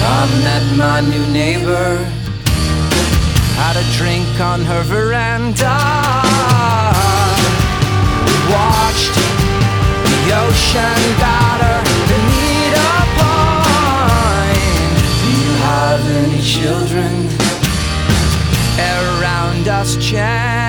I met my new neighbor, had a drink on her veranda. We watched the ocean batter beneath a pine. Do you have any children around us, Chan?